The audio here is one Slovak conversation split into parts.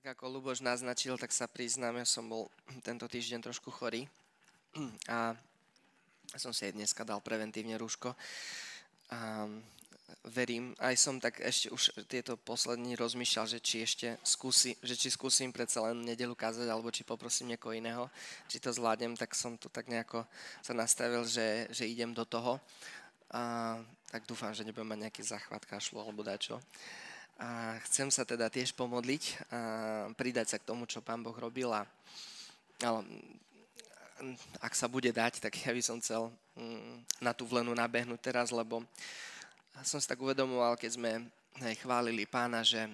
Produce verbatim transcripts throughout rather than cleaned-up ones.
ako Ľuboš naznačil, tak sa priznám, ja som bol tento týždeň trošku chorý a som si aj dneska dal preventívne rúško. A verím, aj som tak ešte už tieto poslední rozmýšľal, že či ešte skúsi, že či skúsim predsa len nedeľu kázať, alebo či poprosím niekoho iného, či to zvládnem, tak som tu tak nejako sa nastavil, že, že idem do toho. A tak dúfam, že nebudem mať nejaký záchvat kašlu alebo dačo. A chcem sa teda tiež pomodliť a pridať sa k tomu, čo Pán Boh robil. A, ale, ak sa bude dať, tak ja by som chcel mm, na tú vlenu nabehnúť teraz, lebo som si tak uvedomoval, keď sme hej, chválili Pána, že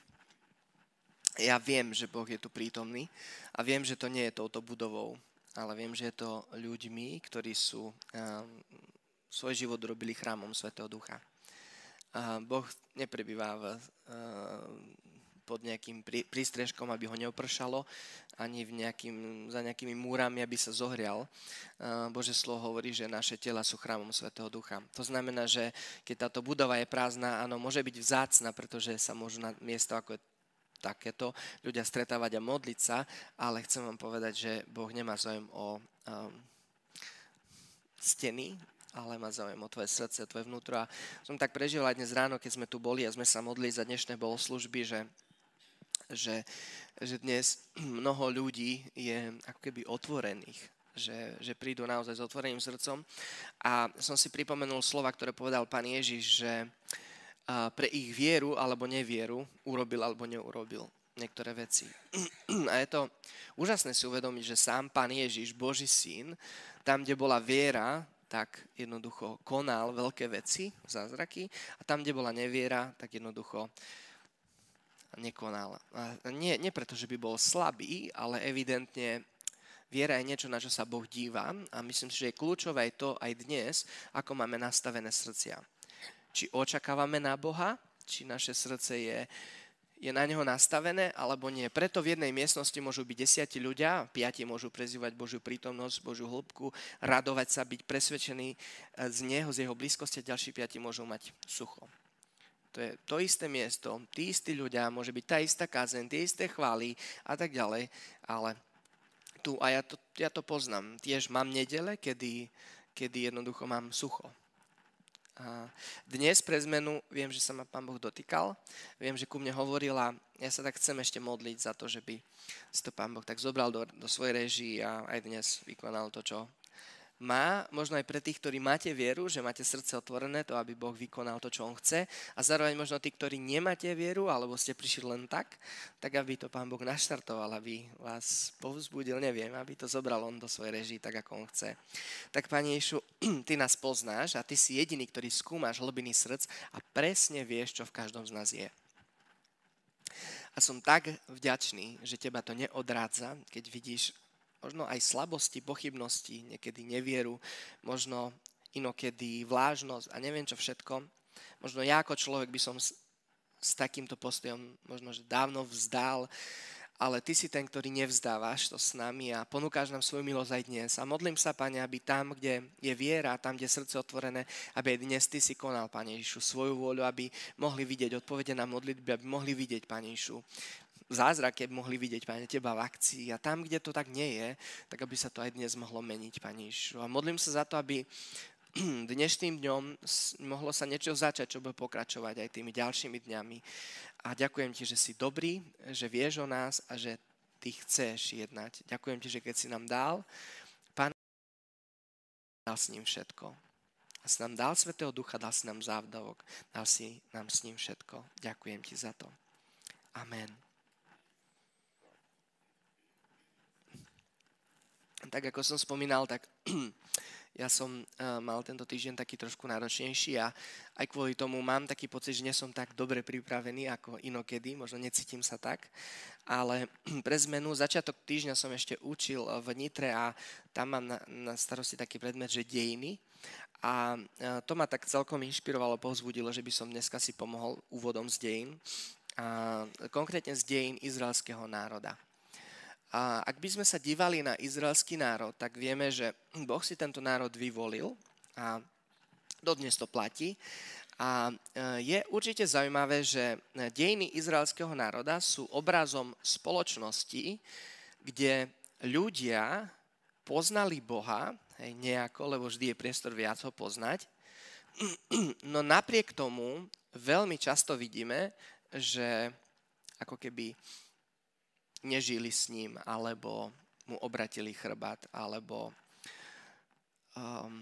ja viem, že Boh je tu prítomný a viem, že to nie je touto budovou, ale viem, že je to ľuďmi, ktorí sú um, svoj život robili chrámom Svätého Ducha. A Boh neprebýva v, uh, pod nejakým prí, prístrežkom, aby ho neopršalo, ani v nejakým, za nejakými múrami, aby sa zohrial. Uh, Božie slovo hovorí, že naše tela sú chrámom Svätého Ducha. To znamená, že keď táto budova je prázdna, áno, môže byť vzácna, pretože sa môžu na miesto ako je takéto ľudia stretávať a modliť sa, ale chcem vám povedať, že Boh nemá záujem o um, steny, ale má záujem o tvoje srdce, tvoje vnútro. A som tak prežil aj dnes ráno, keď sme tu boli a sme sa modlili za dnešné bohoslužby, že, že, že dnes mnoho ľudí je ako keby otvorených, že, že prídu naozaj s otvoreným srdcom. A som si pripomenul slova, ktoré povedal Pán Ježiš, že pre ich vieru alebo nevieru urobil alebo neurobil niektoré veci. A je to úžasné si uvedomiť, že sám Pán Ježiš, Boží syn, tam, kde bola viera, tak jednoducho konal veľké veci, zázraky, a tam, kde bola neviera, tak jednoducho nekonal. A nie, nie preto, že by bol slabý, ale evidentne viera je niečo, na čo sa Boh díva, a myslím si, že je kľúčové aj to aj dnes, ako máme nastavené srdcia. Či očakávame na Boha, či naše srdce je je na neho nastavené, alebo nie. Preto v jednej miestnosti môžu byť desiatí ľudia, piati môžu prezývať Božiu prítomnosť, Božiu hĺbku, radovať sa, byť presvedčení z neho, z jeho blízkosti, a ďalší piati môžu mať sucho. To je to isté miesto, tí istí ľudia, môže byť tá istá kázeň, tie isté chvály a tak ďalej, ale tu, a ja to, ja to poznám, tiež mám nedele, kedy, kedy jednoducho mám sucho. A dnes pre zmenu viem, že sa ma Pán Boh dotýkal, viem, že ku mne hovorila, ja sa tak chcem ešte modliť za to, že by si to Pán Boh tak zobral do, do svojej réžii a aj dnes vykonal to, čo má. Možno aj pre tých, ktorí máte vieru, že máte srdce otvorené, to, aby Boh vykonal to, čo on chce, a zároveň možno tí, ktorí nemáte vieru, alebo ste prišli len tak, tak aby to Pán Boh naštartoval, aby vás povzbudil, neviem, aby to zobral on do svojej réžii, tak ako on chce. Tak, Pane Ježišu, ty nás poznáš a ty si jediný, ktorý skúmaš hlbiny srdc a presne vieš, čo v každom z nás je. A som tak vďačný, že teba to neodrádza, keď vidíš možno aj slabosti, pochybnosti, niekedy nevieru, možno inokedy vlážnosť a neviem čo všetko. Možno ja ako človek by som s, s takýmto postojom možno že dávno vzdal, ale ty si ten, ktorý nevzdávaš to s nami a ponúkaš nám svoju milosť aj dnes. A modlím sa, Pane, aby tam, kde je viera, tam, kde je srdce otvorené, aby aj dnes ty si konal, Pane Ježišu, svoju vôľu, aby mohli vidieť odpovede na modlitby, aby mohli vidieť, Pane Ježišu, zázraky, aby mohli vidieť, Pane, teba v akcii, a tam, kde to tak nie je, tak aby sa to aj dnes mohlo meniť, Pane Ježišu. A modlím sa za to, aby dnešným dňom mohlo sa niečo začať, čo bude pokračovať aj tými ďalšími dňami. A ďakujem ti, že si dobrý, že vieš o nás a že ty chceš jednať. Ďakujem ti, že keď si nám dal, Pán, dal s ním všetko. A si nám dal Svätého Ducha, dal si nám závdavok, dal si nám s ním všetko. Ďakujem ti za to. Amen. Tak ako som spomínal, tak ja som uh, mal tento týždeň taký trošku náročnejší a aj kvôli tomu mám taký pocit, že nie som tak dobre pripravený ako inokedy, možno necítim sa tak, ale pre zmenu začiatok týždňa som ešte učil v Nitre a tam mám na, na starosti taký predmet, že dejiny, a uh, to ma tak celkom inšpirovalo, povzbudilo, že by som dneska si pomohol úvodom z dejín, a konkrétne z dejín izraelského národa. A ak by sme sa dívali na izraelský národ, tak vieme, že Boh si tento národ vyvolil a dodnes to platí. A je určite zaujímavé, že dejiny izraelského národa sú obrazom spoločnosti, kde ľudia poznali Boha, hej, nejako, lebo vždy je priestor viac ho poznať, no napriek tomu veľmi často vidíme, že ako keby nežili s ním, alebo mu obratili chrbát, alebo um,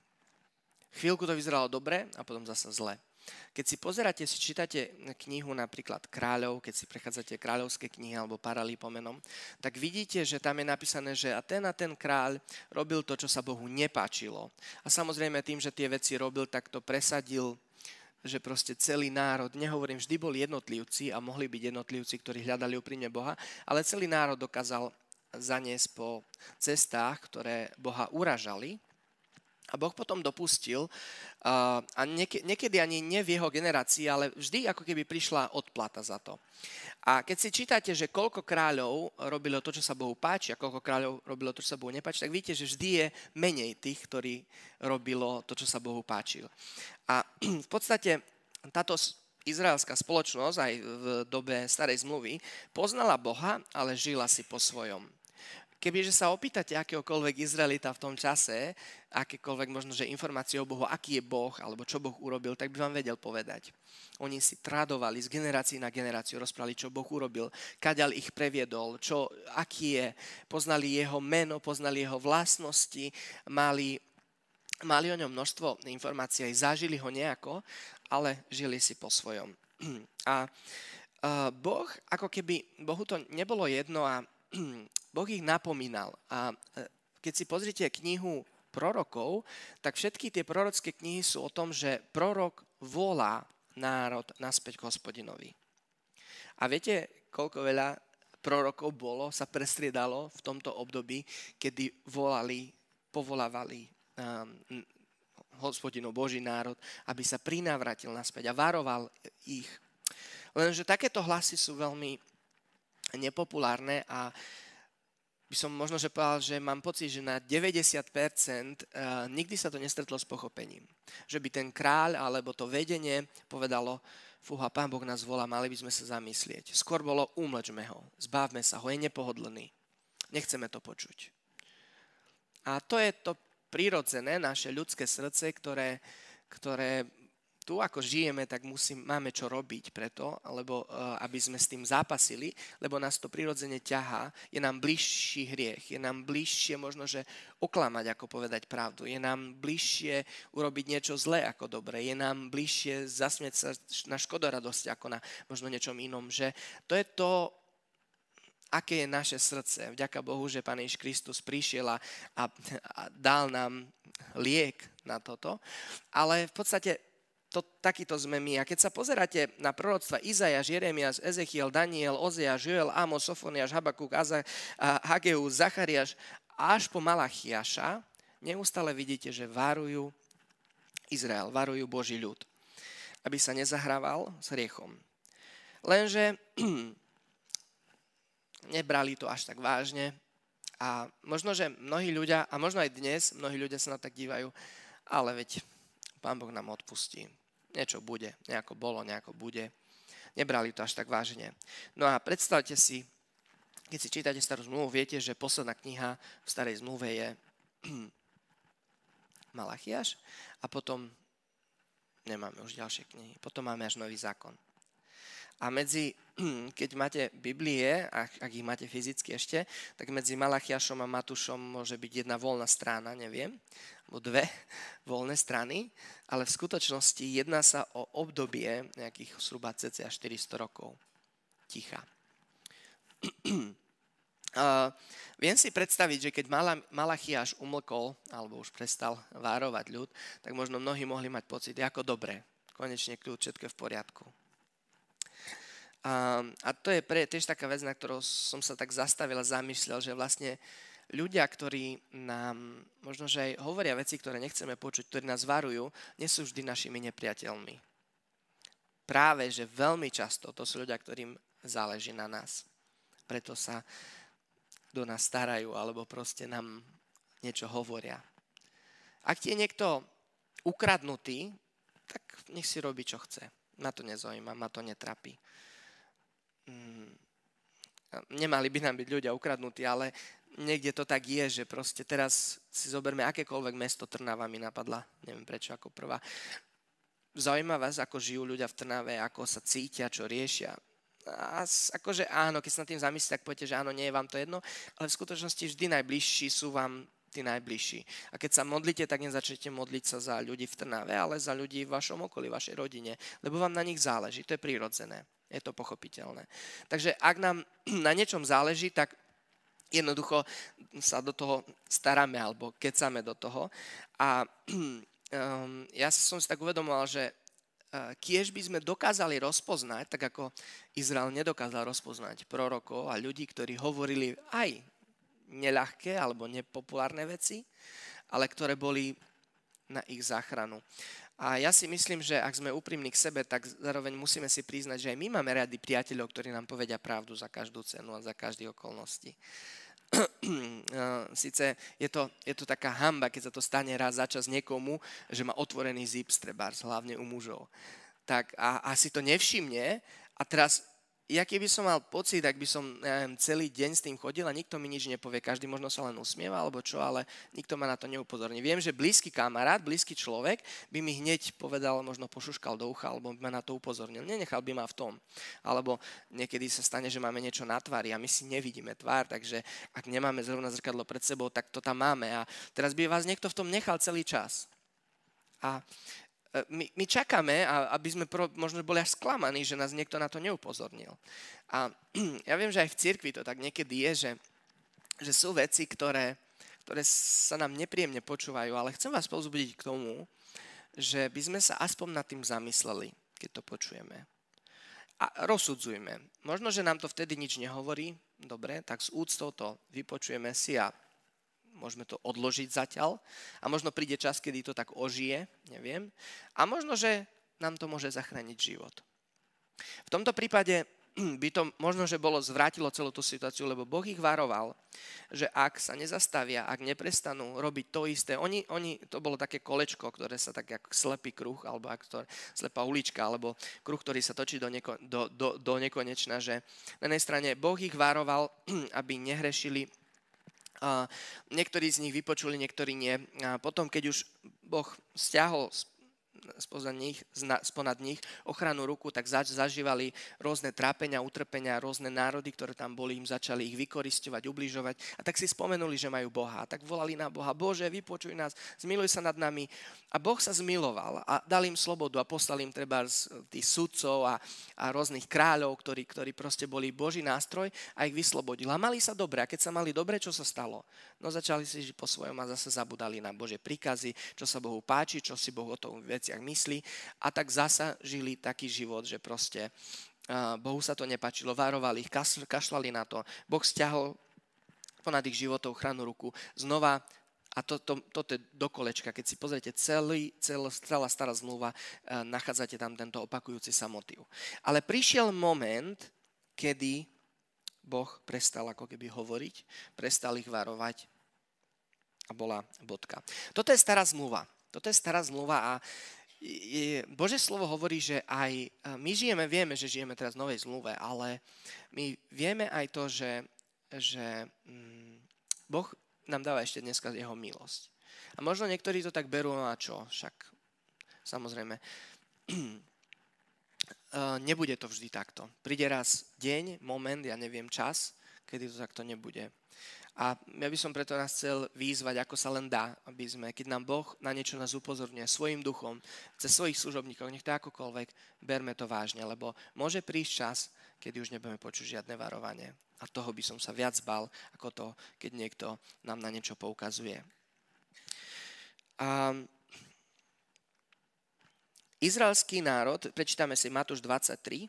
chvíľku to vyzeralo dobre a potom zasa zle. Keď si pozeráte, si čítate knihu napríklad Kráľov, keď si prechádzate kráľovské knihy alebo Paralipomenom, tak vidíte, že tam je napísané, že a ten a ten kráľ robil to, čo sa Bohu nepáčilo. A samozrejme tým, že tie veci robil, tak to presadil, že proste celý národ, nehovorím, vždy boli jednotlivci a mohli byť jednotlivci, ktorí hľadali úprimne Boha, ale celý národ dokázal zaniesť po cestách, ktoré Boha uražali. A Boh potom dopustil, uh, a niek- niekedy ani nie v jeho generácii, ale vždy ako keby prišla odplata za to. A keď si čítate, že koľko kráľov robilo to, čo sa Bohu páči, a koľko kráľov robilo to, čo sa Bohu nepáči, tak vidíte, že vždy je menej tých, ktorí robilo to, čo sa Bohu páčil. A v podstate táto izraelská spoločnosť aj v dobe starej zmluvy poznala Boha, ale žila si po svojom. Kebyže sa opýtate akéhokoľvek Izraelita v tom čase, akékoľvek možno, že informácie o Bohu, aký je Boh, alebo čo Boh urobil, tak by vám vedel povedať. Oni si tradovali z generácií na generáciu, rozprávali, čo Boh urobil, kaďal ich previedol, čo, aký je, poznali jeho meno, poznali jeho vlastnosti, mali, mali o ňom množstvo informácií, aj zažili ho nejako, ale žili si po svojom. A uh, Boh, ako keby, Bohu to nebolo jedno a Boh ich napomínal. A keď si pozrite knihu prorokov, tak všetky tie prorocké knihy sú o tom, že prorok volá národ naspäť k Hospodinovi. A viete, koľko veľa prorokov bolo, sa prestriedalo v tomto období, kedy volali, povolávali um, Hospodinov Boží národ, aby sa prinávratil naspäť a varoval ich. Lenže takéto hlasy sú veľmi nepopulárne a by som možno že povedal, že mám pocit, že na deväťdesiat percent uh, nikdy sa to nestretlo s pochopením. Že by ten kráľ alebo to vedenie povedalo, fúha, Pán Boh nás volá, mali by sme sa zamyslieť. Skôr bolo, umlčme ho, zbavme sa ho, je nepohodlný. Nechceme to počuť. A to je to prirodzené, naše ľudské srdce, ktoré, ktoré tu ako žijeme, tak musím, máme čo robiť preto, alebo uh, aby sme s tým zápasili, lebo nás to prirodzene ťahá, je nám bližší hriech, je nám bližšie možno, že oklamať, ako povedať pravdu, je nám bližšie urobiť niečo zlé ako dobre, je nám bližšie zasmieť sa na škodoradosť ako na možno niečom inom, že to je to, aké je naše srdce. Vďaka Bohu, že Pán Ježiš Kristus prišiel a, a, a dal nám liek na toto, ale v podstate To, takýto sme my. A keď sa pozeráte na proroctva Izajáš, Jeremiáš, Ezechiel, Daniel, Ozeáš, Joel, Amos, Sofoniáš, Habakuk, Aza, Hageus, Zachariáš až po Malachiaša, neustále vidíte, že varujú Izrael, varujú Boží ľud, aby sa nezahrával s hriechom. Lenže nebrali to až tak vážne a možno, že mnohí ľudia, a možno aj dnes, mnohí ľudia sa na tak dívajú, ale veď Pán Boh nám odpustí. Niečo bude, nejako bolo, nejako bude. Nebrali to až tak vážne. No a predstavte si, keď si čítate starú zmluvu, viete, že posledná kniha v starej zmluve je Malachiaš a potom nemáme už ďalšie knihy. Potom máme až Nový zákon. A medzi, keď máte Biblie, ak, ak ich máte fyzicky ešte, tak medzi Malachiašom a Matúšom môže byť jedna voľná strana, neviem, alebo dve voľné strany, ale v skutočnosti jedná sa o obdobie nejakých zhruba cca štyristo rokov ticha. Uh, viem si predstaviť, že keď Malachiaš umlkol, alebo už prestal várovať ľud, tak možno mnohí mohli mať pocit, ako dobre, konečne kľud, všetko je v poriadku. A, a to je pre, tiež taká vec, na ktorou som sa tak zastavil a zamýšľal, že vlastne ľudia, ktorí nám možno, že aj hovoria veci, ktoré nechceme počuť, ktorí nás varujú, nie sú vždy našimi nepriateľmi. Práve, že veľmi často to sú ľudia, ktorým záleží na nás. Preto sa do nás starajú, alebo proste nám niečo hovoria. Ak ti je niekto ukradnutý, tak nech si robí, čo chce. Ma to nezaujíma, ma to netrapí. Mm. Nemali by nám byť ľudia ukradnutí, ale niekde to tak je, že proste teraz si zoberme akékoľvek mesto, Trnava mi napadla, neviem prečo ako prvá. Zaujíma vás, ako žijú ľudia v Trnave, ako sa cítia, čo riešia. A akože áno, keď sa nad tým zamyslíte, tak poviete, že áno, nie je vám to jedno, ale v skutočnosti vždy najbližší sú vám tí najbližší. A keď sa modlíte, tak nezačnete modliť sa za ľudí v Trnave, ale za ľudí v vašom okolí, vašej rodine, lebo vám na nich záleží, to je prirodzené, je to pochopiteľné. Takže ak nám na niečom záleží, tak jednoducho sa do toho staráme alebo kecáme do toho. A um, ja som si tak uvedomoval, že kiež by sme dokázali rozpoznať, tak ako Izrael nedokázal rozpoznať prorokov a ľudí, ktorí hovorili aj neľahké alebo nepopulárne veci, ale ktoré boli na ich záchranu. A ja si myslím, že ak sme úprimní k sebe, tak zároveň musíme si priznať, že aj my máme radi priateľov, ktorí nám povedia pravdu za každú cenu a za každé okolnosti. Sice je to, je to taká hanba, keď sa to stane raz za čas niekomu, že má otvorený zips, trebárs, hlavne u mužov. Tak a, a si to nevšimne a teraz, ja keby som mal pocit, ak by som neviem, celý deň s tým chodil a nikto mi nič nepovie, každý možno sa len usmieva alebo čo, ale nikto ma na to neupozorní. Viem, že blízky kamarát, blízky človek by mi hneď povedal, možno pošuškal do ucha alebo by ma na to upozornil. Nenechal by ma v tom. Alebo niekedy sa stane, že máme niečo na tvári a my si nevidíme tvár, takže ak nemáme zrovna zrkadlo pred sebou, tak to tam máme. A teraz by vás niekto v tom nechal celý čas. A My, my čakáme, aby sme pro, možno boli až sklamaní, že nás niekto na to neupozornil. A ja viem, že aj v cirkvi to tak niekedy je, že, že sú veci, ktoré, ktoré sa nám nepríjemne počúvajú, ale chcem vás povzbudiť k tomu, že by sme sa aspoň nad tým zamysleli, keď to počujeme. A rozsudzujme. Možno, že nám to vtedy nič nehovorí, dobre, tak s úctou to vypočujeme si a môžeme to odložiť zatiaľ a možno príde čas, kedy to tak ožije, neviem. A možno, že nám to môže zachrániť život. V tomto prípade by to možno, že bolo zvrátilo celú tú situáciu, lebo Boh ich varoval, že ak sa nezastavia, ak neprestanú robiť to isté, oni, oni, to bolo také kolečko, ktoré sa tak ako slepý kruh, alebo ako slepá ulička, alebo kruh, ktorý sa točí do, neko, do, do, do nekonečna, že na jednej strane Boh ich varoval, aby nehrešili. A niektorí z nich vypočuli, niektorí nie. A potom, keď už Boh stiahol spoza nich, sponad nich ochranu ruku, tak zažívali rôzne trápenia, utrpenia, rôzne národy, ktoré tam boli, im začali ich vykorisťovať, ubližovať. A tak si spomenuli, že majú Boha. A tak volali na Boha: Bože, vypočuj nás, zmiluj sa nad nami. A Boh sa zmiloval a dal im slobodu a poslal im treba tých sudcov a, a rôznych kráľov, ktorí, ktorí proste boli Boží nástroj a ich vyslobodil. A mali sa dobre. A keď sa mali dobre, čo sa stalo? No začali si žiť po svojom a zase zabudali na Božie príkazy, čo sa Bohu páči, čo si Boh o tom veciach myslí. A tak zasa žili taký život, že proste uh, Bohu sa to nepáčilo, varovali ich, kašľali na to. Boh stiahol ponad ich životov ochranu ruku. Znova, a toto to, to je do kolečka, keď si pozriete celý, cel, celá stará zmluva, uh, nachádzate tam tento opakujúci sa motív. Ale prišiel moment, kedy Boh prestal ako keby hovoriť, prestal ich varovať a bola bodka. Toto je stará zmluva. Toto je stará zmluva a Božie slovo hovorí, že aj my žijeme, vieme, že žijeme teraz v novej zmluve, ale my vieme aj to, že, že Boh nám dáva ešte dneska jeho milosť. A možno niektorí to tak berú, no a čo, však samozrejme, nebude to vždy takto. Príde raz deň, moment, ja neviem, čas, kedy to takto nebude. A ja by som preto nás chcel vyzvať, ako sa len dá, aby sme, keď nám Boh na niečo nás upozorňuje svojim duchom, cez svojich služobníkov, nech to akokoľvek, berme to vážne, lebo môže prísť čas, kedy už nebudeme počuť žiadne varovanie. A toho by som sa viac bál, ako to, keď niekto nám na niečo poukazuje. A izraelský národ, prečítame si Matúš dvadsaťtri,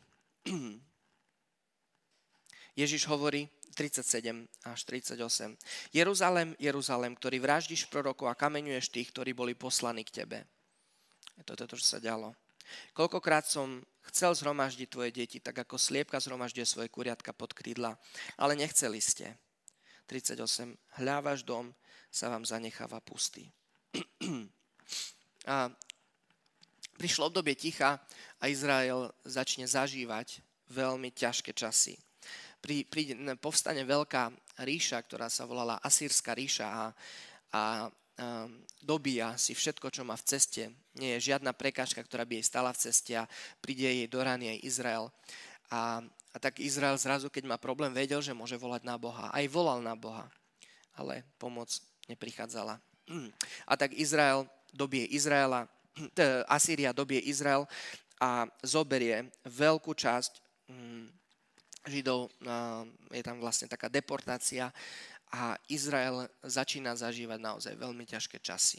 Ježiš hovorí, tridsaťsedem až tridsaťosem. Jeruzalém, Jeruzalém, ktorý vraždíš prorokov a kameňuješ tých, ktorí boli poslaní k tebe. Je to toto, čo sa dialo. Koľkokrát som chcel zhromaždiť tvoje deti, tak ako sliepka zhromažďuje svoje kuriatka pod krídla, ale nechceli ste. tridsaťosem. Hľa, váš dom sa vám zanecháva pustý. A Prišlo obdobie ticha a Izrael začne zažívať veľmi ťažké časy. Pri, pri, povstane veľká ríša, ktorá sa volala Asýrska ríša a, a, a dobíja si všetko, čo má v ceste. Nie je žiadna prekážka, ktorá by jej stala v ceste a príde jej do rany aj Izrael. A, a tak Izrael zrazu, keď má problém, vedel, že môže volať na Boha. Aj volal na Boha, ale pomoc neprichádzala. A tak Izrael dobije Izraela, Asýria dobije Izrael a zoberie veľkú časť Židov, je tam vlastne taká deportácia a Izrael začína zažívať naozaj veľmi ťažké časy.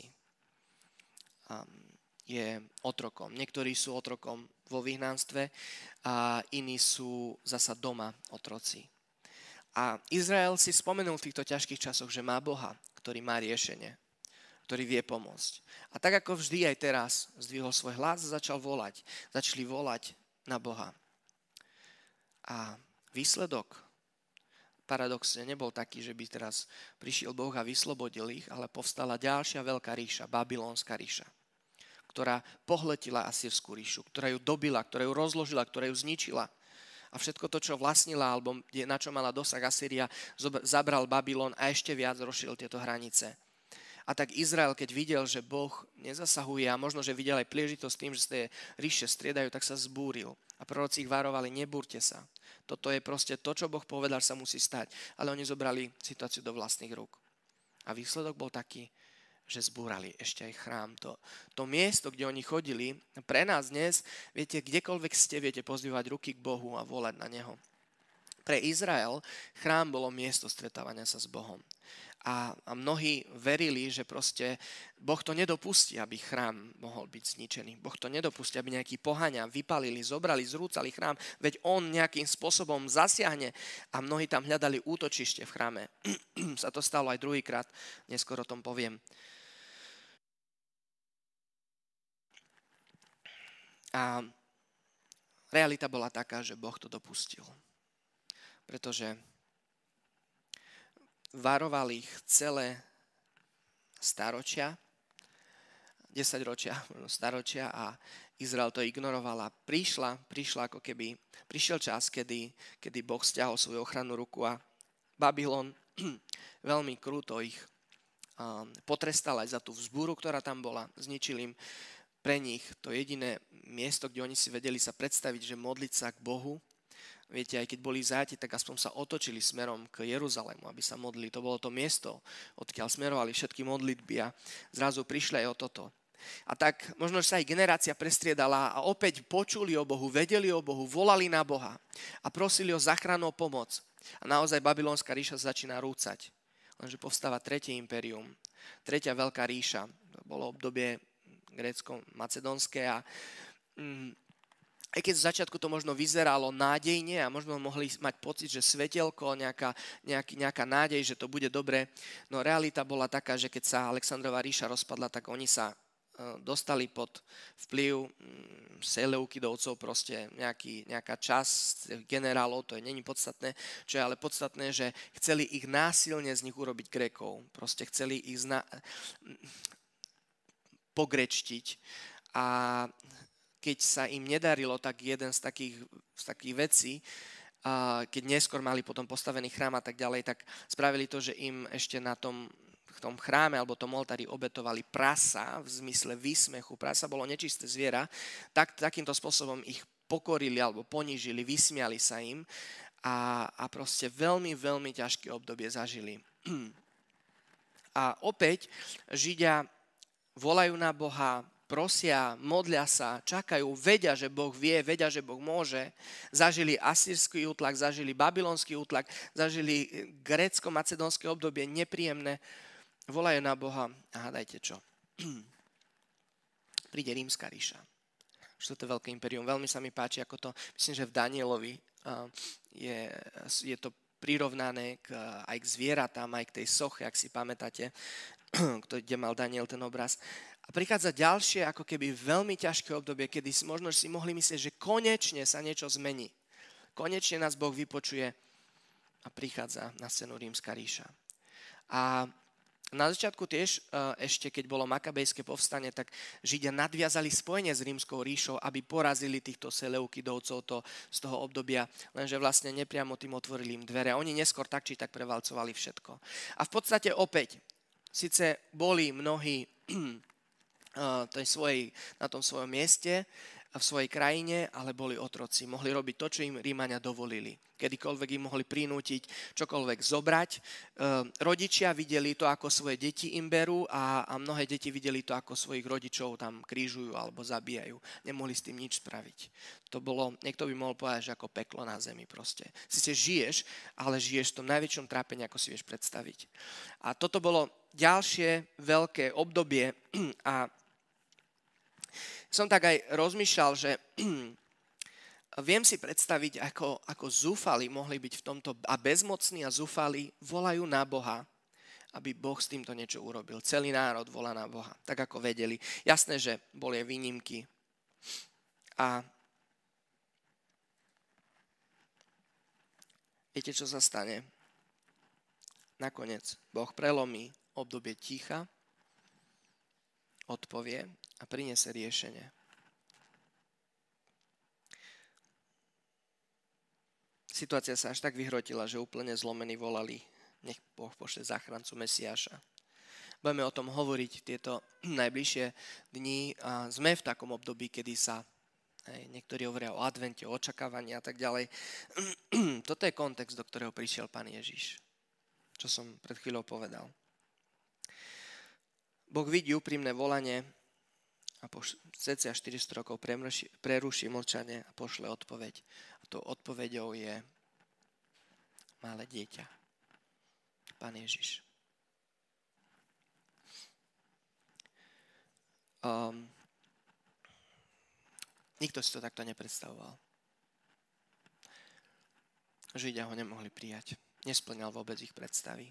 Je otrokom. Niektorí sú otrokom vo vyhnanstve a iní sú zasa doma otroci. A Izrael si spomenul v týchto ťažkých časoch, že má Boha, ktorý má riešenie, ktorý vie pomôcť. A tak ako vždy aj teraz zdvihol svoj hlas a začal volať. Začali volať na Boha. A výsledok paradoxne nebol taký, že by teraz prišiel Boh a vyslobodil ich, ale povstala ďalšia veľká ríša, Babylonská ríša, ktorá pohletila Asýrsku ríšu, ktorá ju dobila, ktorá ju rozložila, ktorá ju zničila. A všetko to, čo vlastnila, alebo na čo mala dosah Asýria, zabral Babylon a ešte viac rozšíril tieto hranice. A tak Izrael, keď videl, že Boh nezasahuje a možno, že videl aj príležitosť tým, že z tej ríše striedajú, tak sa zbúril. A proroci ich varovali, nebúrte sa. Toto je proste to, čo Boh povedal, sa musí stať. Ale oni zobrali situáciu do vlastných rúk. A výsledok bol taký, že zbúrali ešte aj chrám. To, to miesto, kde oni chodili, pre nás dnes, viete, kdekoľvek ste, viete pozdvíhať ruky k Bohu a volať na Neho. Pre Izrael chrám bolo miesto stretávania sa s Bohom. A, a mnohí verili, že proste Boh to nedopustí, aby chrám mohol byť zničený. Boh to nedopustí, aby nejakí pohania vypalili, zobrali, zrúcali chrám, veď on nejakým spôsobom zasiahne a mnohí tam hľadali útočište v chráme. Sa to stalo aj druhýkrát, neskôr o tom poviem. A realita bola taká, že Boh to dopustil. Pretože varoval ich celé staročia, desaťročia, staročia a Izrael to ignoroval a prišla, prišla ako keby, prišiel čas, kedy, kedy Boh stiahol svoju ochrannú ruku a Babylon veľmi krúto ich um, potrestal aj za tú vzbúru, ktorá tam bola, zničil im pre nich to jediné miesto, kde oni si vedeli sa predstaviť, že modliť sa k Bohu. Viete, aj keď boli v záti, tak aspoň sa otočili smerom k Jeruzalému, aby sa modlili. To bolo to miesto, odkiaľ smerovali všetky modlitby a zrazu prišli aj o toto. A tak možno, že sa aj generácia prestriedala a opäť počuli o Bohu, vedeli o Bohu, volali na Boha a prosili o záchrannú pomoc. A naozaj Babylonská ríša začína rúcať. Lenže povstáva tretie impérium, tretia veľká ríša. To bolo obdobie grécko-macedónske a mm, aj keď z začiatku to možno vyzeralo nádejne a možno mohli mať pocit, že svetelko, nejaká, nejaký, nejaká nádej, že to bude dobre, no realita bola taká, že keď sa Alexandrova ríša rozpadla, tak oni sa dostali pod vplyv Seleukidovcov, proste nejaký, nejaká časť generálov, to je není podstatné, čo je ale podstatné, že chceli ich násilne z nich urobiť Grékov, proste chceli ich zna- pogrečtiť a keď sa im nedarilo, tak jeden z takých, z takých vecí, keď neskôr mali potom postavený chrám a tak ďalej, tak spravili to, že im ešte na tom, v tom chráme alebo tom oltári obetovali prasa, v zmysle výsmechu. Prasa bolo nečisté zviera, tak takýmto spôsobom ich pokorili alebo ponížili, vysmiali sa im a, a proste veľmi, veľmi ťažké obdobie zažili. A opäť Židia volajú na Boha, prosia, modlia sa, čakajú, vedia, že Boh vie, vedia, že Boh môže. Zažili asýrsky útlak, zažili babylonský útlak, zažili grécko-macedónske obdobie nepríjemné. Volajú na Boha a hádajte čo. Príde Rímska ríša. Štvrté veľké impérium. Veľmi sa mi páči, ako to, myslím, že v Danielovi je, je to prirovnané k, aj k zvieratám, aj k tej soche, ak si pamätáte, kde mal Daniel ten obraz. A prichádza ďalšie, ako keby veľmi ťažké obdobie, kedy si, možno si mohli myslieť, že konečne sa niečo zmení. Konečne nás Boh vypočuje a prichádza na scénu Rímska ríša. A Na začiatku tiež, ešte keď bolo makabejské povstanie, tak Židia nadviazali spojenie s rímskou ríšou, aby porazili týchto Seleukidovcov to, z toho obdobia, lenže vlastne nepriamo tým otvorili im dvere. Oni neskôr tak či tak prevalcovali všetko. A v podstate opäť, síce boli mnohí tej svojej, na tom svojom mieste, v svojej krajine, ale boli otroci. Mohli robiť to, čo im Rímania dovolili. Kedykoľvek im mohli prinútiť čokoľvek zobrať. E, rodičia videli to, ako svoje deti im berú a, a mnohé deti videli to, ako svojich rodičov tam krížujú alebo zabíjajú. Nemohli s tým nič spraviť. To bolo, niekto by mohol povedať, že ako peklo na zemi proste. Sice žiješ, ale žiješ v tom najväčšom trápení, ako si vieš predstaviť. A toto bolo ďalšie veľké obdobie a som tak aj rozmýšľal, že viem si predstaviť, ako, ako zúfali mohli byť v tomto a bezmocní a zúfali volajú na Boha, aby Boh s týmto niečo urobil. Celý národ volá na Boha, tak ako vedeli. Jasné, že boli aj výnimky. A viete, čo sa stane? Nakoniec Boh prelomí obdobie ticha, odpovie a priniesie riešenie. Situácia sa až tak vyhrotila, že úplne zlomení volali, nech Boh pošle záchrancu Mesiáša. Budeme o tom hovoriť tieto najbližšie dni a sme v takom období, kedy sa hej, niektorí hovoria o advente, o očakávaní a tak ďalej. Toto je kontext, do ktorého prišiel Pán Ježiš, čo som pred chvíľou povedal. Boh vidí úprimné volanie a po cca štyristo rokov preruší mlčanie a pošle odpoveď. A tou odpoveďou je malé dieťa. Pán Ježiš. Um, nikto si to takto nepredstavoval. Židia ho nemohli prijať. Nesplňal vôbec ich predstavy.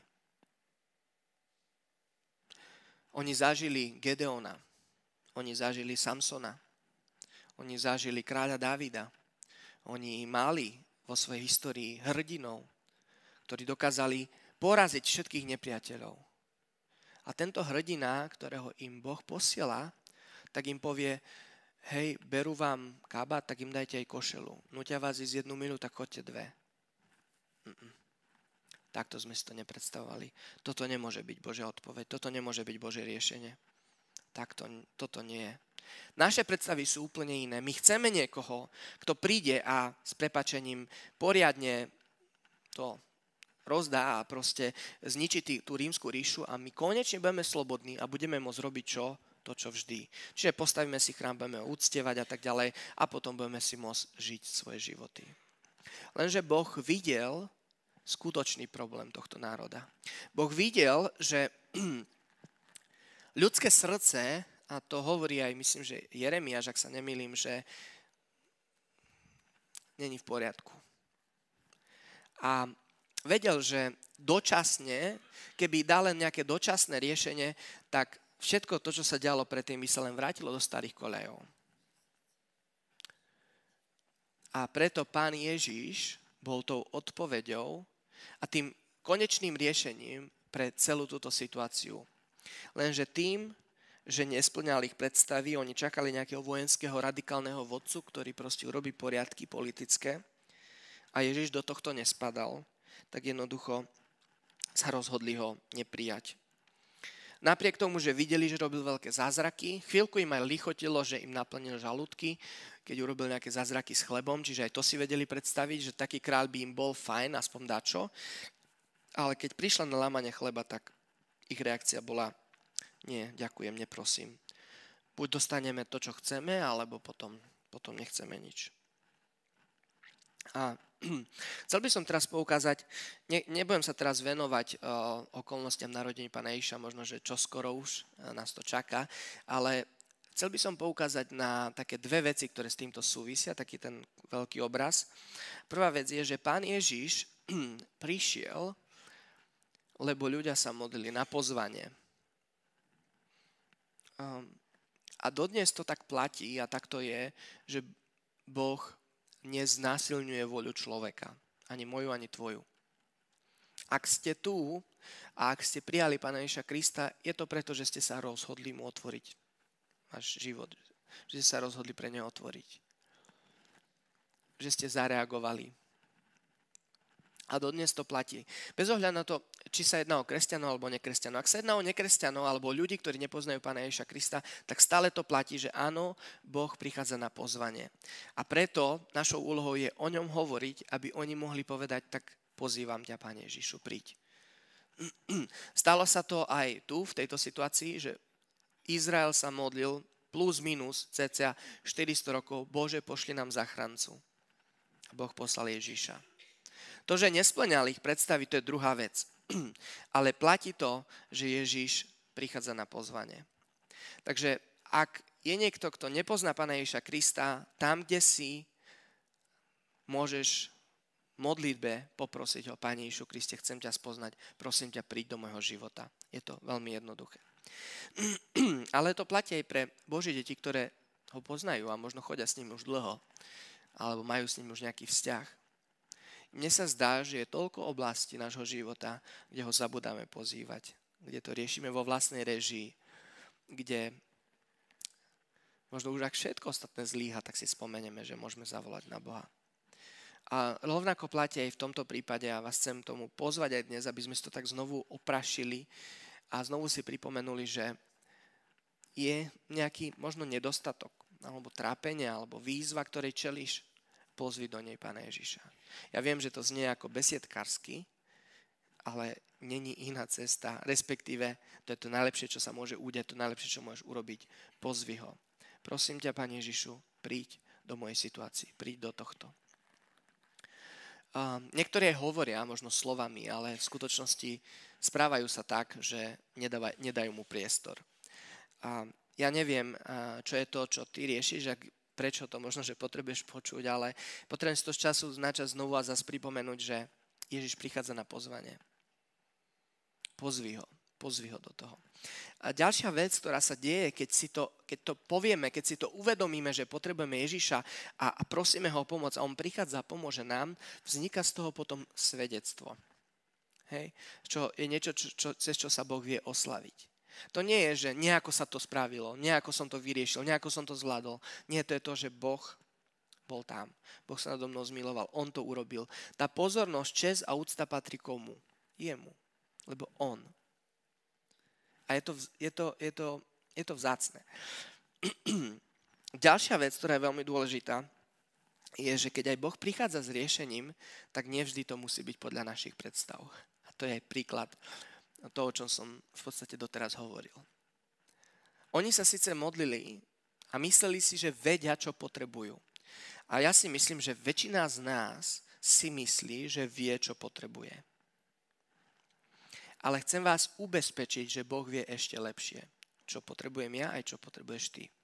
Oni zažili Gedeona, oni zažili Samsona, oni zažili kráľa Dávida, oni mali vo svojej histórii hrdinov, ktorí dokázali poraziť všetkých nepriateľov. A tento hrdina, ktorého im Boh posiela, tak im povie, hej, berú vám kabát, tak im dajte aj košelu. Nutia vás ísť jednu milu, tak choďte dve. Mm-mm. Takto sme si to nepredstavovali. Toto nemôže byť Božia odpoveď, toto nemôže byť Božie riešenie. Takto, toto nie je. Naše predstavy sú úplne iné. My chceme niekoho, kto príde a s prepáčením poriadne to rozdá a proste zničí tý, tú rímsku ríšu a my konečne budeme slobodní a budeme môcť robiť čo? To, čo vždy. Čiže postavíme si chrám, budeme ho uctievať a tak ďalej a potom budeme si môcť žiť svoje životy. Lenže Boh videl skutočný problém tohto národa. Boh videl, že ľudské srdce, a to hovorí aj, myslím, že Jeremiáš, ak sa nemýlim, že není v poriadku. A vedel, že dočasne, keby dal len nejaké dočasné riešenie, tak všetko to, čo sa dialo predtým, by sa len vrátilo do starých koľajov. A preto Pán Ježiš bol tou odpoveďou a tým konečným riešením pre celú túto situáciu. Lenže tým, že nesplňali ich predstavy, oni čakali nejakého vojenského radikálneho vodcu, ktorý proste urobí poriadky politické a Ježiš do tohto nespadal, tak jednoducho sa rozhodli ho neprijať. Napriek tomu, že videli, že robil veľké zázraky, chvíľku im aj lichotilo, že im naplnil žalúdky, keď urobil nejaké zázraky s chlebom, čiže aj to si vedeli predstaviť, že taký kráľ by im bol fajn, aspoň dačo. Ale keď prišla na lámanie chleba, tak ich reakcia bola, nie, ďakujem, neprosím. Buď dostaneme to, čo chceme, alebo potom, potom nechceme nič. A chcel by som teraz poukázať, ne, nebudem sa teraz venovať uh, okolnostiam narodení Pána Ježiša, možno, že čoskoro už uh, nás to čaká, ale chcel by som poukázať na také dve veci, ktoré s týmto súvisia, taký ten veľký obraz. Prvá vec je, že Pán Ježiš prišiel, lebo ľudia sa modlili na pozvanie. Um, a dodnes to tak platí a tak to je, že Boh neznásilňuje voľu človeka. Ani moju, ani tvoju. Ak ste tu A ak ste prijali Pána Ježiša Krista, je to preto, že ste sa rozhodli mu otvoriť váš život. Že ste sa rozhodli pre neho otvoriť. Že ste zareagovali. A dodnes to platí. Bez ohľadu na to, či sa jedná o kresťanov alebo nekresťanov. Ak sa jedná o nekresťanov alebo ľudí, ktorí nepoznajú Pána Ježiša Krista, tak stále to platí, že áno, Boh prichádza na pozvanie. A preto našou úlohou je o ňom hovoriť, aby oni mohli povedať, tak pozývam ťa, Pane Ježišu, príď. Stalo sa to aj tu, v tejto situácii, že Izrael sa modlil plus minus cca štyristo rokov, Bože, pošli nám záchrancu. Boh poslal Ježiša. To, že nespĺňal ich predstavy, to je druhá vec. Ale platí to, že Ježiš prichádza na pozvanie. Takže ak je niekto, kto nepozná Pána Ježiša Krista, tam, kde si, môžeš v modlitbe poprosiť ho, Pane Ježišu Kriste, chcem ťa spoznať, prosím ťa, príď do môjho života. Je to veľmi jednoduché. Ale to platí aj pre Božie deti, ktoré ho poznajú a možno chodia s ním už dlho, alebo majú s ním už nejaký vzťah. Mne sa zdá, že je toľko oblastí nášho života, kde ho zabudáme pozývať, kde to riešime vo vlastnej režii, kde možno už ak všetko ostatné zlíha, tak si spomenieme, že môžeme zavolať na Boha. A rovnako platí aj v tomto prípade a vás chcem tomu pozvať aj dnes, aby sme si to tak znovu oprašili a znovu si pripomenuli, že je nejaký možno nedostatok alebo trápenie alebo výzva, ktorej čelíš, pozvi do nej Pána Ježiša. Ja viem, že to znie ako besiedkarsky, ale není iná cesta, respektíve to je to najlepšie, čo sa môže udiať, to najlepšie, čo môžeš urobiť. Pozvi ho. Prosím ťa, Pane Ježišu, príď do mojej situácii, príď do tohto. Uh, niektorí aj hovoria, možno slovami, ale v skutočnosti správajú sa tak, že nedávaj, nedajú mu priestor. Uh, ja neviem, uh, čo je to, čo ty riešiš, ak prečo to možno, že potrebuješ počuť, ale potrebujem si to z času na čas znovu a zase pripomenúť, že Ježiš prichádza na pozvanie. Pozvi ho, pozvi ho do toho. A ďalšia vec, ktorá sa deje, keď, si to, keď to povieme, keď si to uvedomíme, že potrebujeme Ježiša a, a prosíme ho o pomoc a on prichádza a pomôže nám, vzniká z toho potom svedectvo. Hej? Čo je niečo, čo, čo, cez čo sa Boh vie oslaviť. To nie je, že nejako sa to spravilo, nejako som to vyriešil, nejako som to zvládol. Nie, to je to, že Boh bol tam. Boh sa nado mnou zmiloval, on to urobil. Tá pozornosť, česť a úcta patrí komu? Jemu. Lebo on. A je to, je to, je to, je to vzácne. Ďalšia vec, ktorá je veľmi dôležitá, je, že keď aj Boh prichádza s riešením, tak nevždy to musí byť podľa našich predstav. A to je aj príklad toho, o čom som v podstate doteraz hovoril. Oni sa síce modlili a mysleli si, že vedia, čo potrebujú. A ja si myslím, že väčšina z nás si myslí, že vie, čo potrebuje. Ale chcem vás ubezpečiť, že Boh vie ešte lepšie, čo potrebujem ja aj čo potrebuješ ty.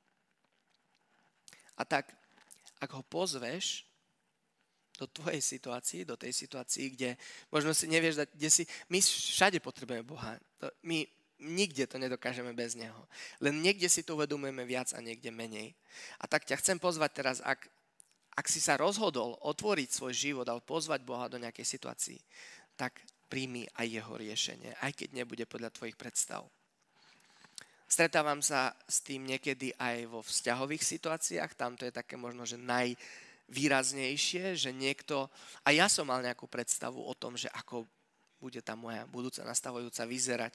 A tak, ak ho pozveš do tvojej situácii, do tej situácii, kde možno si nevieš, kde si, my všade potrebujeme Boha. To, my nikde to nedokážeme bez Neho. Len niekde si to uvedomujeme viac a niekde menej. A tak ťa chcem pozvať teraz, ak, ak si sa rozhodol otvoriť svoj život alebo pozvať Boha do nejakej situácii, tak príjmi aj jeho riešenie, aj keď nebude podľa tvojich predstav. Stretávam sa s tým niekedy aj vo vzťahových situáciách, tam to je také možno, že naj výraznejšie, že niekto, a ja som mal nejakú predstavu o tom, že ako bude tá moja budúca nastavujúca vyzerať.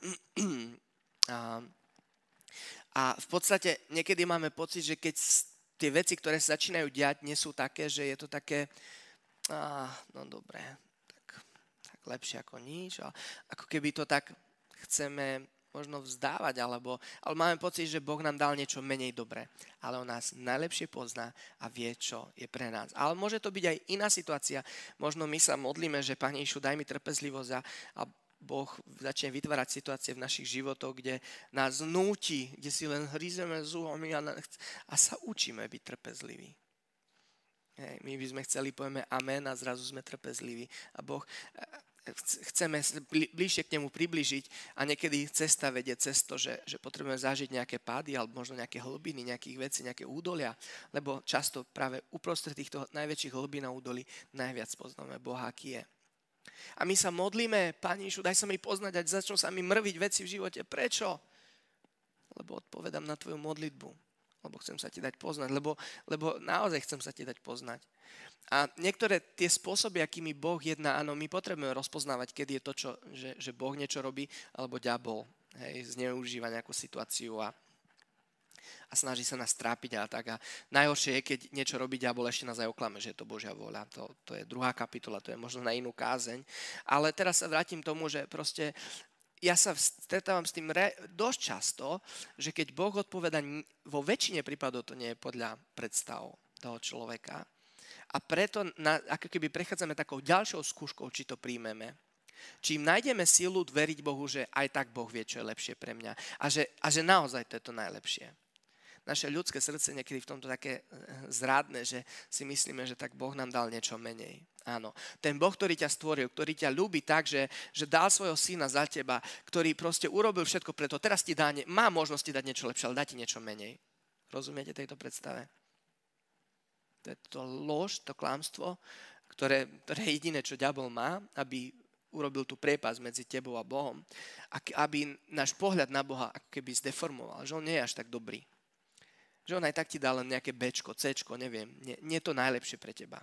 A, a v podstate niekedy máme pocit, že keď tie veci, ktoré sa začínajú diať, nie sú také, že je to také, á, no dobre, tak, tak lepšie ako nič. A ako keby to tak chceme možno vzdávať, alebo, ale máme pocit, že Boh nám dal niečo menej dobré. Ale on nás najlepšie pozná a vie, čo je pre nás. Ale môže to byť aj iná situácia. Možno my sa modlíme, že Pane Ježišu, daj mi trpezlivosť a, a Boh začne vytvárať situácie v našich životoch, kde nás núti, kde si len hryzeme zubami a, a sa učíme byť trpezliví. Hej, my by sme chceli, povieme amen a zrazu sme trpezliví. A Boh... chceme bližšie k nemu približiť a niekedy cesta vedie cez to, že, že potrebujeme zažiť nejaké pády alebo možno nejaké hlbiny, nejakých vecí, nejaké údolia, lebo často práve uprostred týchto najväčších hlbín a údolí najviac poznáme Boha, aký je. A my sa modlíme, Pane Ježišu, daj sa mi poznať, ať začnú sa mi mrviť veci v živote. Prečo? Lebo odpovedám na tvoju modlitbu. Lebo chcem sa ti dať poznať. Lebo, lebo naozaj chcem sa ti dať poznať. A niektoré tie spôsoby, akými Boh jedná, áno, my potrebujeme rozpoznávať, kedy je to, čo, že, že Boh niečo robí, alebo diabol, hej, zneužíva nejakú situáciu a, a snaží sa nás trápiť a tak. A najhoršie je, keď niečo robí diabol, ešte nás aj oklame, že je to Božia vôľa. To, to je druhá kapitola, to je možno na inú kázeň. Ale teraz sa vrátim tomu, že proste ja sa stretávam s tým re, dosť často, že keď Boh odpoveda, vo väčšine prípadov to nie je podľa predstav toho človeka. A preto na, ako keby prechádzame takou ďalšou skúškou, či to príjmeme. Či im nájdeme silu veriť Bohu, že aj tak Boh vie, čo je lepšie pre mňa. A že, a že naozaj to je to najlepšie. Naše ľudské srdce niekedy v tomto také zradné, že si myslíme, že tak Boh nám dal niečo menej. Áno. Ten Boh, ktorý ťa stvoril, ktorý ťa ľúbi tak, že, že dal svojho syna za teba, ktorý proste urobil všetko preto. Teraz ti dá, má možnosť ti dať niečo lepšie, ale dá ti niečo menej. Rozumiete tejto predstave? To je to lož, to klamstvo, ktoré, ktoré je jediné, čo diabol má, aby urobil tú priepasť medzi tebou a Bohom. Aby náš pohľad na Boha ako keby zdeformoval, že on nie je až tak dobrý. Že on aj tak ti dá len nejaké béčko, céčko, neviem. Nie, nie je to najlepšie pre teba.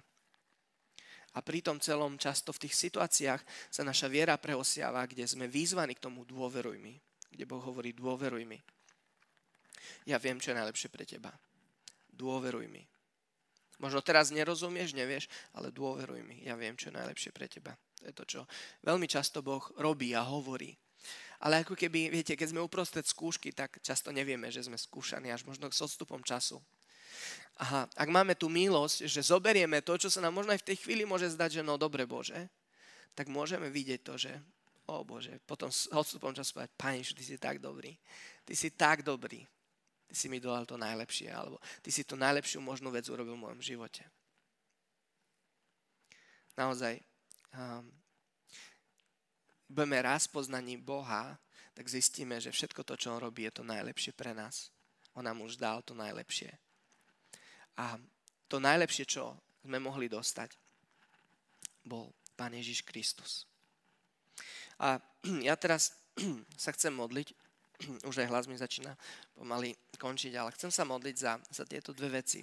A pri tom celom často v tých situáciách sa naša viera prehosiava, kde sme vyzvaní k tomu dôveruj mi. Kde Boh hovorí dôveruj mi. Ja viem, čo je najlepšie pre teba. Dôveruj mi. Možno teraz nerozumieš, nevieš, ale dôveruj mi. Ja viem, čo je najlepšie pre teba. To je to, čo veľmi často Boh robí a hovorí. Ale ako keby, viete, keď sme uprostred skúšky, tak často nevieme, že sme skúšaní až možno s odstupom času. Aha, ak máme tú milosť, že zoberieme to, čo sa nám možno aj v tej chvíli môže zdať, že no dobre Bože, tak môžeme vidieť to, že o Bože, potom s odstupom času povedať, Pane, ty si tak dobrý. Ty si tak dobrý. Ty si mi dal to najlepšie, alebo ty si tú najlepšiu možnú vec urobil v mojom živote. Naozaj, um, budeme raz poznaní Boha, tak zistíme, že všetko to, čo on robí, je to najlepšie pre nás. On nám už dal to najlepšie. A to najlepšie, čo sme mohli dostať, bol Pán Ježiš Kristus. A ja teraz sa chcem modliť, už aj hlas mi začína pomaly končiť, ale chcem sa modliť za, za tieto dve veci.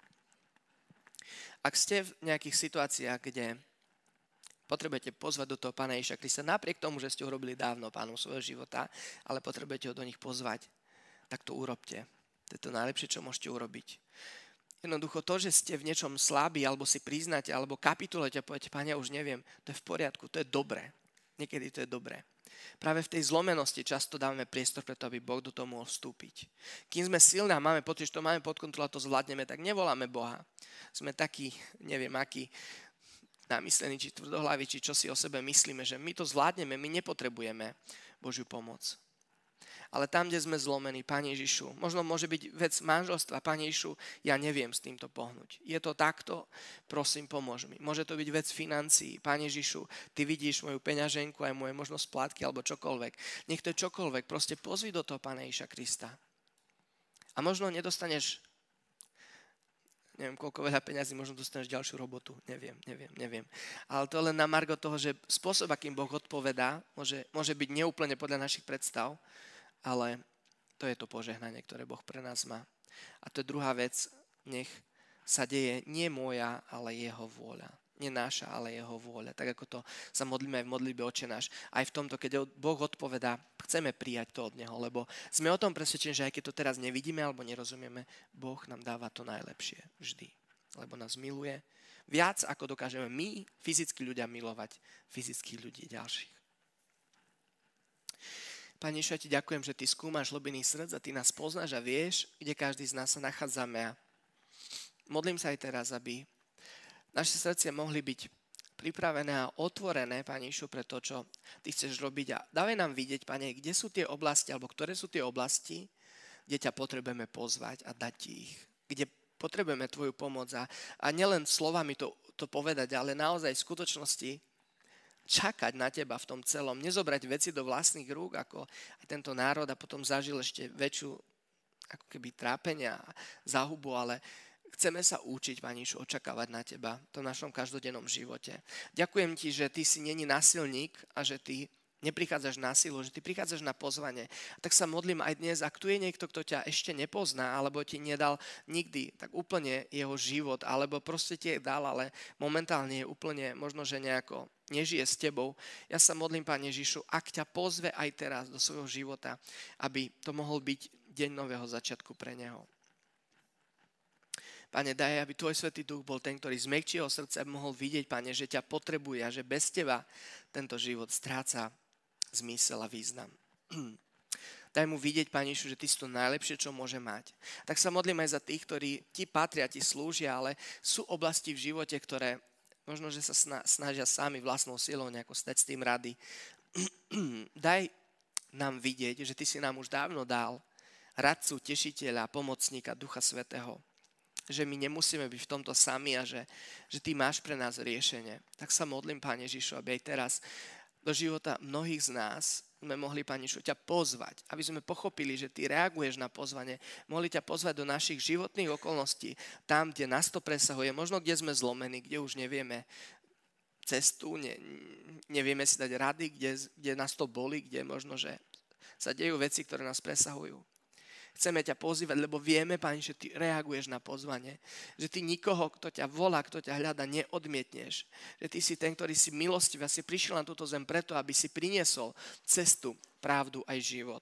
Ak ste v nejakých situáciách, kde potrebujete pozvať do toho Pána Ježiša Krista, napriek tomu, že ste urobili dávno Pánom svojho života, ale potrebujete ho do nich pozvať, tak to urobte. To je to najlepšie, čo môžete urobiť. Jednoducho to, že ste v niečom slabí, alebo si priznáte, alebo kapitulujete a poviete, Pane, ja už neviem, to je v poriadku, to je dobré. Niekedy to je dobré. Práve v tej zlomenosti často dávame priestor preto, aby Boh do toho mohol vstúpiť. Kým sme silní a máme pocit, že to máme pod kontrolou a to zvládneme, tak nevoláme Boha. Sme takí, neviem akí, namyslení, či tvrdohlaví, či čo si o sebe myslíme, že my to zvládneme, my nepotrebujeme Božiu pomoc. Ale tam, kde sme zlomení, Pane Ježišu, možno môže byť vec manželstva, Pane Ježišu, ja neviem s týmto pohnúť. Je to takto? Prosím, pomôž mi. Môže to byť vec financií. Pane Ježišu, ty vidíš moju peňaženku, aj moje možno splátky alebo čokoľvek. Nech to je čokoľvek, proste pozvi do toho Pána Ježiša Krista. A možno nedostaneš, neviem koľko veľa peňazí, možno dostaneš ďalšiu robotu. Neviem, neviem, neviem. Ale to len na margo toho, že spôsob, akým Boh odpovedá, môže, môže byť neúplne podľa našich predstav, ale to je to požehnanie, ktoré Boh pre nás má. A to je druhá vec, nech sa deje nie moja, ale jeho vôľa. Nie naša, ale jeho vôľa. Tak ako to sa modlíme aj v modlitbe Otče náš. Aj v tomto, keď Boh odpovedá, chceme prijať to od neho, lebo sme o tom presvedčení, že aj keď to teraz nevidíme alebo nerozumieme, Boh nám dáva to najlepšie vždy. Lebo nás miluje viac, ako dokážeme my, fyzickí ľudia, milovať fyzických ľudí ďalších. Pane Ježišu, ja ti ďakujem, že ty skúmaš hlbiny srdc a ty nás poznáš a vieš, kde každý z nás sa nachádzame. A modlím sa aj teraz, aby naše srdcia mohli byť pripravené a otvorené, Pane Ježišu, pre to, čo ty chceš robiť. A dávaj nám vidieť, Pane, kde sú tie oblasti, alebo ktoré sú tie oblasti, kde ťa potrebujeme pozvať a dať ti ich. Kde potrebujeme tvoju pomoc. A, a nielen slovami to, to povedať, ale naozaj v skutočnosti čakať na teba v tom celom, nezobrať veci do vlastných rúk, ako aj tento národ a potom zažil ešte väčšiu ako keby trápenia, záhubu, ale Chceme sa učiť, Pane Ježišu, očakávať na Teba v tom našom každodennom živote. Ďakujem Ti, že Ty si není násilník a že Ty neprichádzaš na silu, že Ty prichádzaš na pozvanie. A tak sa modlím aj dnes, ak tu je niekto, kto ťa ešte nepozná, alebo Ti nedal nikdy tak úplne jeho život, alebo proste Ti je dal, ale momentálne je úplne možno, že nejako nežije s Tebou. Ja sa modlím, Pane Ježišu, ak ťa pozve aj teraz do svojho života, aby to mohol byť deň nového začiatku pre neho. Pane, daj, aby Tvoj Svätý Duch bol ten, ktorý zmekčí jeho srdce, aby mohol vidieť, Pane, že ťa potrebuje a že bez Teba tento život stráca zmysel a význam. Daj mu vidieť, Pane Ježišu, že Ty si to najlepšie, čo môže mať. Tak sa modlím aj za tých, ktorí Ti patria, Ti slúžia, ale sú oblasti v živote, ktoré možno, že sa snažia sami vlastnou silou nejako stať s tým rady. Daj nám vidieť, že Ty si nám už dávno dal radcu, tešiteľa, pomocníka, Ducha Svätého. Že my nemusíme byť v tomto sami a že, že Ty máš pre nás riešenie. Tak sa modlím, Pane Ježišu, aby aj teraz do života mnohých z nás sme mohli, Pane Ježišu, ťa pozvať, aby sme pochopili, že Ty reaguješ na pozvanie. Mohli ťa pozvať do našich životných okolností, tam, kde nás to presahuje, možno kde sme zlomení, kde už nevieme cestu, ne, nevieme si dať rady, kde, kde nás to boli, kde možno, že sa dejú veci, ktoré nás presahujú. Chceme ťa pozývať, lebo vieme, Pane, že Ty reaguješ na pozvanie. Že Ty nikoho, kto ťa volá, kto ťa hľada, neodmietneš. Že Ty si ten, ktorý si milostivý a si prišiel na túto zem preto, aby si priniesol cestu, pravdu aj život.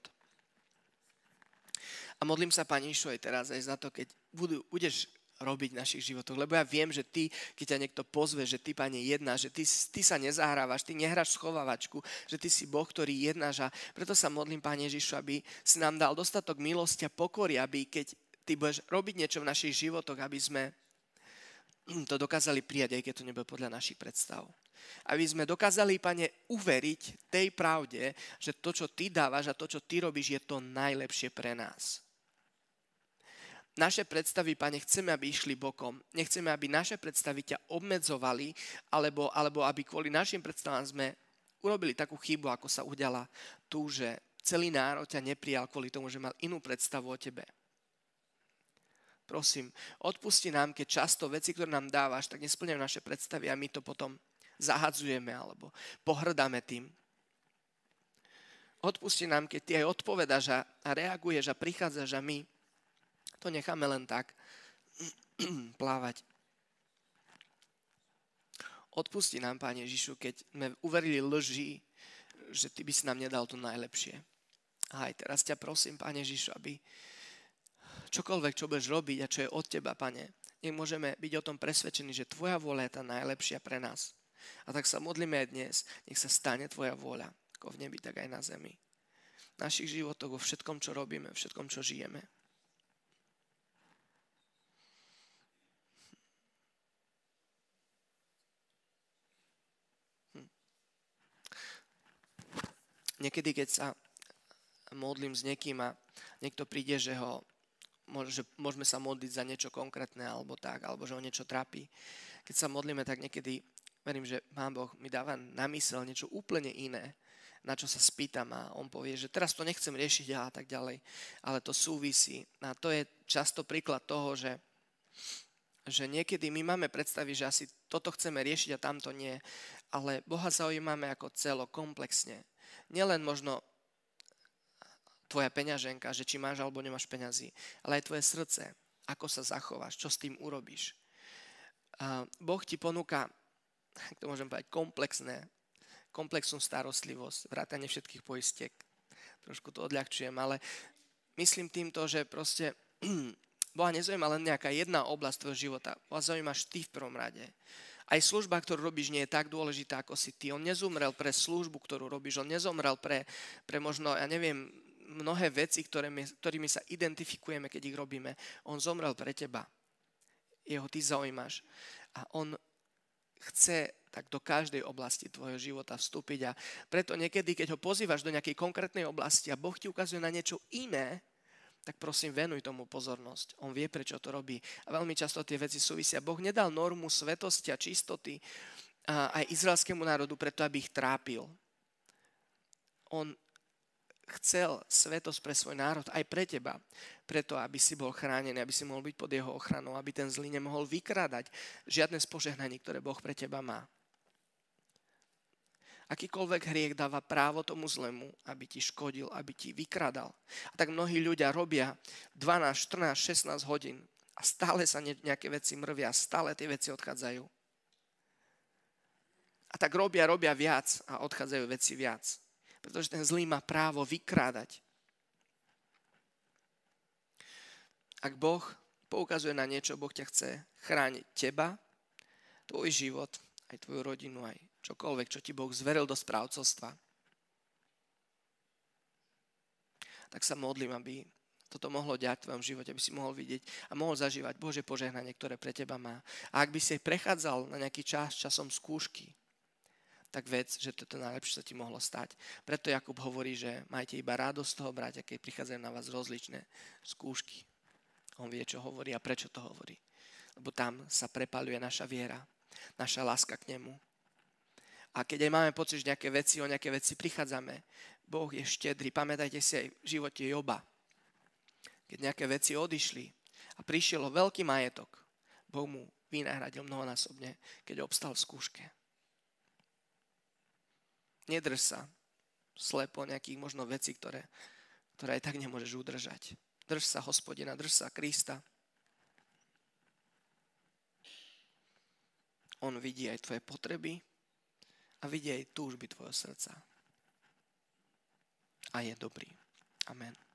A modlím sa, Pane Ježišu, aj teraz aj za to, keď budú, budeš robiť v našich životoch. Lebo ja viem, že Ty, keď ťa niekto pozve, že Ty, Pane, jednáš, že ty, ty sa nezahrávaš, Ty nehráš schovávačku, že Ty si Boh, ktorý jednáš. A preto sa modlím, Pane Ježišu, aby si nám dal dostatok milosti a pokory, aby keď Ty budeš robiť niečo v našich životoch, aby sme to dokázali prijať, aj keď to nebude podľa našich predstav. Aby sme dokázali, Pane, uveriť tej pravde, že to, čo Ty dávaš a to, čo Ty robíš, je to najlepšie pre nás. Naše predstavy, Pane, chceme, aby išli bokom. Nechceme, aby naše predstavy ťa obmedzovali, alebo, alebo aby kvôli našim predstavám sme urobili takú chybu, ako sa udiala tu, že celý národ ťa neprijal kvôli tomu, že mal inú predstavu o Tebe. Prosím, odpusti nám, keď často veci, ktoré nám dávaš, tak nesplňajú naše predstavy a my to potom zahadzujeme alebo pohrdáme tým. Odpusti nám, keď Ty aj odpovedáš a, a reaguješ a prichádzaš a my to necháme len tak plávať. Odpusti nám, Pane Ježišu, keď sme uverili lži, že Ty by si nám nedal to najlepšie. A aj teraz ťa prosím, Pane Ježišu, aby čokoľvek, čo budeš robiť a čo je od Teba, Pane, nech môžeme byť o tom presvedčení, že Tvoja vôľa je tá najlepšia pre nás. A tak sa modlíme aj dnes, nech sa stane Tvoja vôľa, ako v nebi, tak aj na zemi. V našich životoch, vo všetkom, čo robíme, v všetkom, čo žijeme. Niekedy, keď sa modlím s niekým a niekto príde, že ho že môžeme sa modliť za niečo konkrétne alebo tak, alebo že ho niečo trápi. Keď sa modlíme, tak niekedy verím, že Pán Boh mi dáva na mysel niečo úplne iné, na čo sa spýtam a on povie, že teraz to nechcem riešiť a tak ďalej, ale to súvisí. A to je často príklad toho, že, že niekedy my máme predstavy, že asi toto chceme riešiť a tamto nie, ale Boha zaujímame ako celo, komplexne. Nielen možno tvoja peňaženka, že či máš alebo nemáš peňazí, ale aj tvoje srdce, ako sa zachováš, čo s tým urobíš. A Boh ti ponúka, ak to môžem povedať, komplexné, komplexnú starostlivosť, vrátane všetkých poistiek. Trošku to odľahčujem, ale myslím týmto, že proste Boha nezaujíma len nejaká jedna oblasť tvojho života. Boha zaujímaš ty v prvom rade. Aj služba, ktorú robíš, nie je tak dôležitá ako si ty. On nezomrel pre službu, ktorú robíš. On nezomrel pre, pre možno, ja neviem, mnohé veci, ktorými, ktorými sa identifikujeme, keď ich robíme. On zomrel pre teba. Jeho ty zaujímaš. A on chce tak do každej oblasti tvojho života vstúpiť. A preto niekedy, keď ho pozývaš do nejakej konkrétnej oblasti a Boh ti ukazuje na niečo iné, tak prosím, venuj tomu pozornosť. On vie, prečo to robí. A veľmi často tie veci súvisia. Boh nedal normu svetosti a čistoty a aj izraelskému národu preto, aby ich trápil. On chcel svetosť pre svoj národ, aj pre teba, preto aby si bol chránený, aby si mohol byť pod jeho ochranou, aby ten zlý nemohol vykrádať žiadne z požehnaní, ktoré Boh pre teba má. Akýkoľvek hriech dáva právo tomu zlému, aby ti škodil, aby ti vykradal. A tak mnohí ľudia robia dvanásť, štrnásť, šestnásť hodín a stále sa nejaké veci mrvia, stále tie veci odchádzajú. A tak robia, robia viac a odchádzajú veci viac. Pretože ten zlý má právo vykrádať. Ak Boh poukazuje na niečo, Boh ťa chce chrániť teba, tvoj život, aj tvoju rodinu, aj čokoľvek, čo ti Boh zveril do správcovstva. Tak sa modlím, aby toto mohlo diať v tvojom živote, aby si mohol vidieť a mohol zažívať Božie požehnanie, ktoré pre teba má. A ak by si prechádzal na nejaký čas časom skúšky, tak vec, že toto najlepšie sa ti mohlo stať. Preto Jakub hovorí, že majte iba radosť z toho, bratia, keď prichádzajú na vás rozličné skúšky. On vie, čo hovorí a prečo to hovorí. Lebo tam sa prepaľuje naša viera, naša láska k nemu. A keď aj máme pocit, že nejaké veci, o nejaké veci prichádzame, Boh je štedrý. Pamätajte si aj v živote Joba. Keď nejaké veci odišli a prišiel o veľký majetok, Boh mu vynahradil mnohonásobne, keď obstal v skúške. Nedrž sa slepo nejakých možno vecí, ktoré, ktoré aj tak nemôžeš udržať. Drž sa Hospodina, drž sa Krista. On vidí aj tvoje potreby a vidí aj túžby tvojho srdca. A je dobrý. Amen.